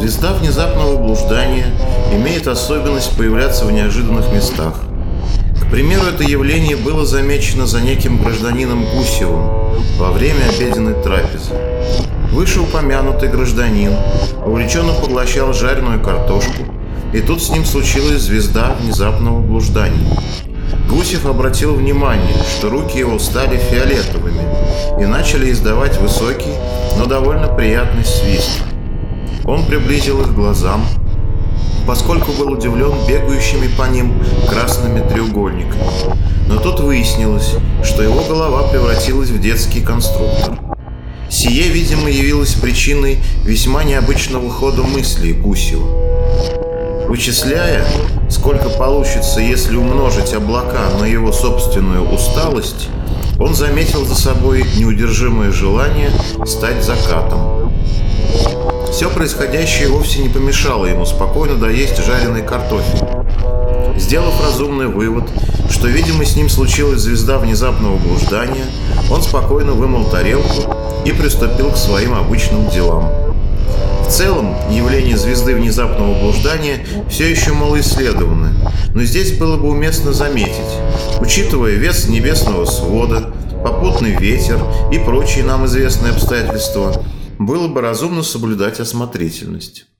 Звезда внезапного блуждания имеет особенность появляться в неожиданных местах. К примеру, это явление было замечено за неким гражданином Гусевым во время обеденной трапезы. Вышеупомянутый гражданин увлеченно поглощал жареную картошку, и тут с ним случилась звезда внезапного блуждания. Гусев обратил внимание, что руки его стали фиолетовыми и начали издавать высокий, но довольно приятный свист. Он приблизил их к глазам, поскольку был удивлен бегающими по ним красными треугольниками. Но тут выяснилось, что его голова превратилась в детский конструктор. Сие, видимо, явилось причиной весьма необычного хода мыслей Гусева. Вычисляя, сколько получится, если умножить облака на его собственную усталость, он заметил за собой неудержимое желание стать закатом. Все происходящее вовсе не помешало ему спокойно доесть жареный картофель. Сделав разумный вывод, что, видимо, с ним случилась звезда внезапного блуждания, он спокойно вымыл тарелку и приступил к своим обычным делам. В целом, явление звезды внезапного блуждания все еще малоисследовано, но здесь было бы уместно заметить, учитывая вес небесного свода, попутный ветер и прочие нам известные обстоятельства, было бы разумно соблюдать осмотрительность.